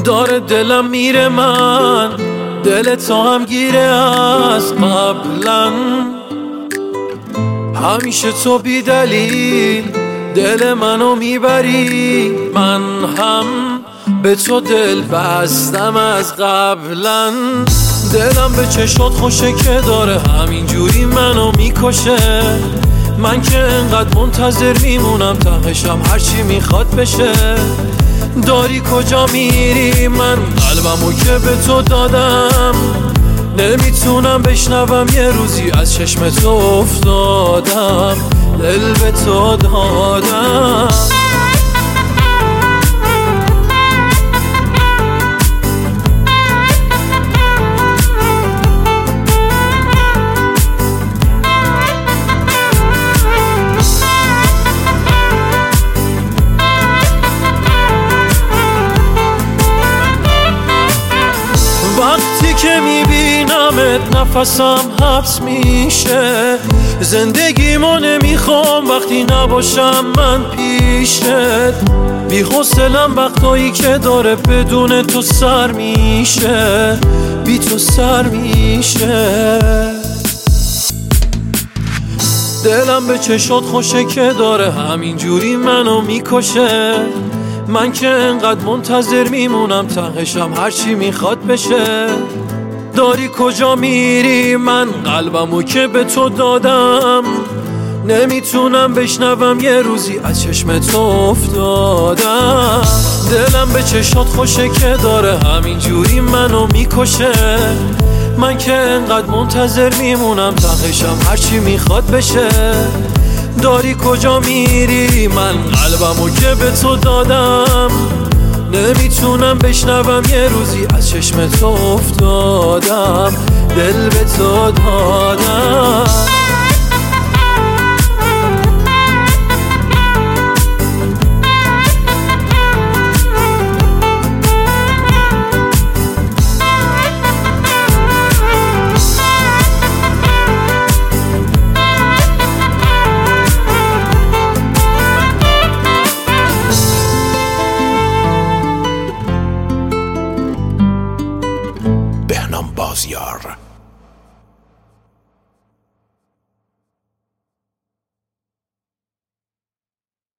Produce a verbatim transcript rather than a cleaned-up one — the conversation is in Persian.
داره دلم میره، من دل تو هم گیره از قبلا. همیشه تو بی دلیل دل منو میبری، من هم به تو دل بستم از قبلا. دلم به چشات خوشه که داره همینجوری منو میکشه. من که انقدر منتظر میمونم تهشم هرچی میخواد بشه. داری کجا میری؟ من قلبمو که به تو دادم، نمیتونم بشنوم یه روزی از چشم تو افتادم، دل به تو دادم. وقتی که میبینمت نفسم حبس میشه، زندگیمو نمیخوام وقتی نباشم من پیشت. بی حوصله‌ام وقتایی که داره بدون تو سر میشه، بی تو سر میشه. دلم به چشات خوشه که داره همینجوری منو میکشه. من که انقدر منتظر میمونم تهشم هرچی میخواد بشه. داری کجا میری؟ من قلبمو که به تو دادم، نمیتونم بشنوم یه روزی از چشم تو افتادم. دلم به چشات خوشه که داره همینجوری منو میکشه. من که انقدر منتظر میمونم تهشم هرچی میخواد بشه. داری کجا میری؟ من قلبمو که به تو دادم، نمیتونم بشنوم یه روزی از چشم تو افتادم، دل به تو دادم.